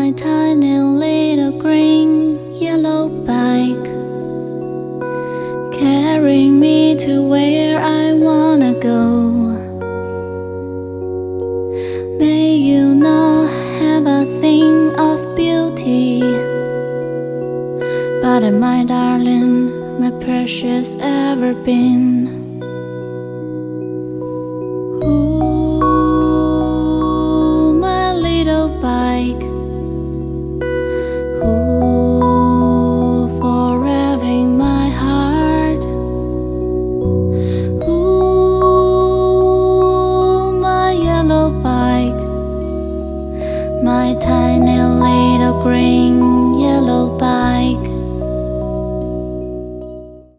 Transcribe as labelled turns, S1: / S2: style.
S1: my tiny little green yellow bike, carrying me to where I wanna go. May you not have a thing of beauty, but my darling, my precious ever been.